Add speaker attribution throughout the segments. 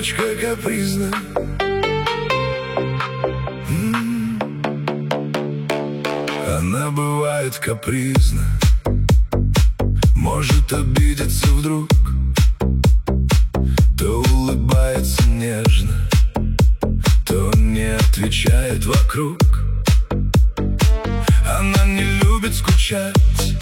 Speaker 1: Девочка капризна. Она бывает капризна, может обидеться вдруг, то улыбается нежно, то не отвечает вокруг. Она не любит скучать,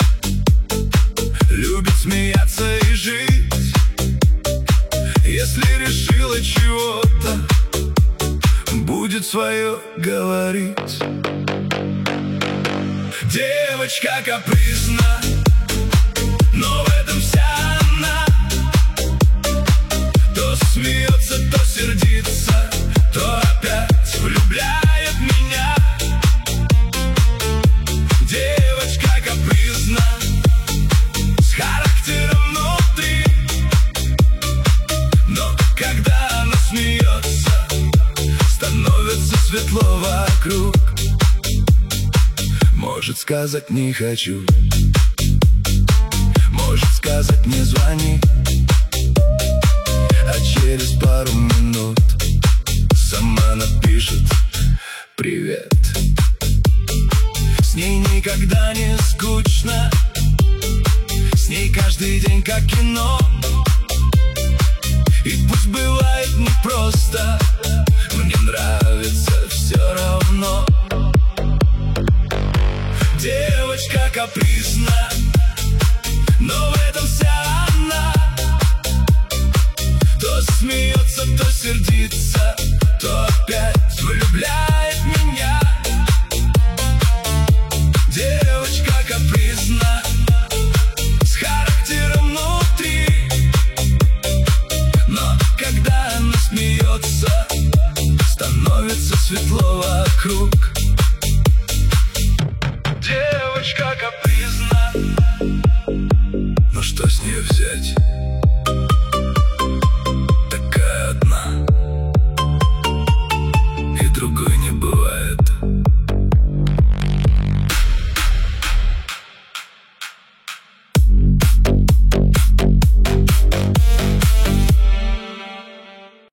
Speaker 1: любит смеяться и жить. Если решила чего-то, будет свое говорить. Девочка капризна, но в этом вся она. То смеется, то сердится, то опять влюбляет меня. Девочка капризна, с характером внутри, но когда она смеется, становится светло вокруг. Может сказать не хочу, может сказать не звони, а через пару минут сама напишет привет. С ней никогда не скучно, с ней каждый день как кино. И пусть бывает непросто, мне нравится все равно. Девочка капризна,